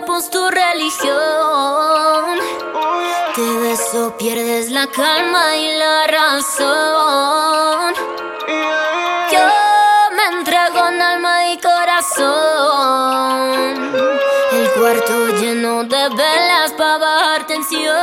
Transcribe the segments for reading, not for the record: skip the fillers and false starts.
cuerpo es tu religión. Te beso, pierdes la calma y la razón. Yo me entrego en alma y corazón. El cuarto lleno de velas para bajar tensión.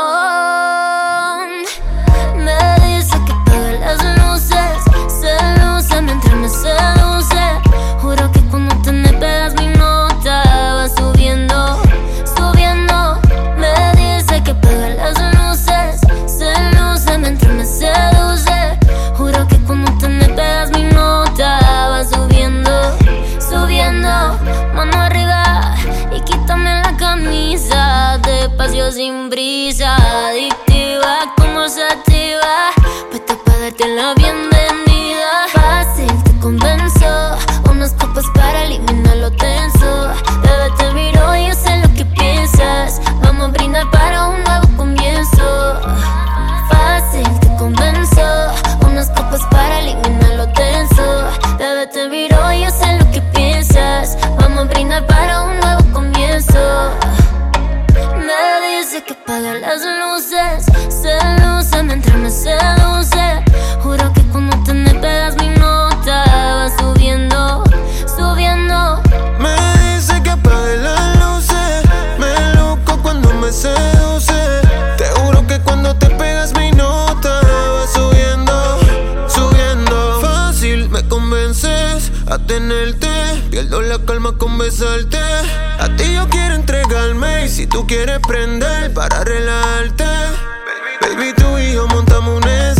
Me dice que apague las luces, se luce mientras me seduce. Juro que cuando te me pegas mi nota va subiendo, subiendo. Me dice que apague las luces, se luce mientras me seduce. Juro que cuando te me pegas mi nota va subiendo, subiendo. Mano arriba y quítame la camisa, despacio sin brisa, adictiva como sativa, puesta para darte la bienvenida. Fácil, te convenzo, unas copas para eliminar lo tenso. Bebé, te miro y yo sé lo que piensas, vamos a brindar para un nuevo comienzo. Fácil, te convenzo, unas copas para eliminar lo tenso. Bebé, te miro y yo sé lo que piensas, vamos a brindar para un nuevo comienzo. Me dice que apaga las luces, se luce mientras me seduce. Juro que cuando te me pegas mi nota va subiendo, subiendo. Me dice que apague las luces, me loco cuando me seduce. Te juro que cuando te pegas mi nota va subiendo, subiendo. Fácil, me convences a tenerte, pierdo la calma con besarte. A ti yo quiero entregarme y si tú quieres prender para relajarte, baby, tú y yo montamos un